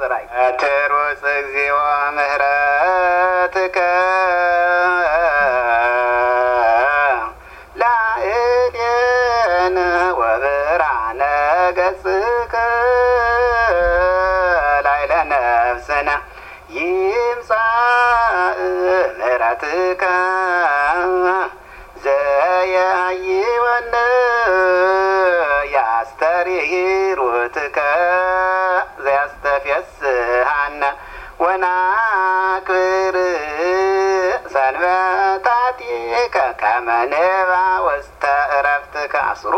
ራይ ትሩጽ እግዚኦ ምህረትከ ላዕሌነ ወብርሃነ ገጽከ ላዕለ ነፍስነ ይምጻእ ምህረትከ ዘያይወነ ያስተሪሩትከ ዘያስተፍስሐነ ወና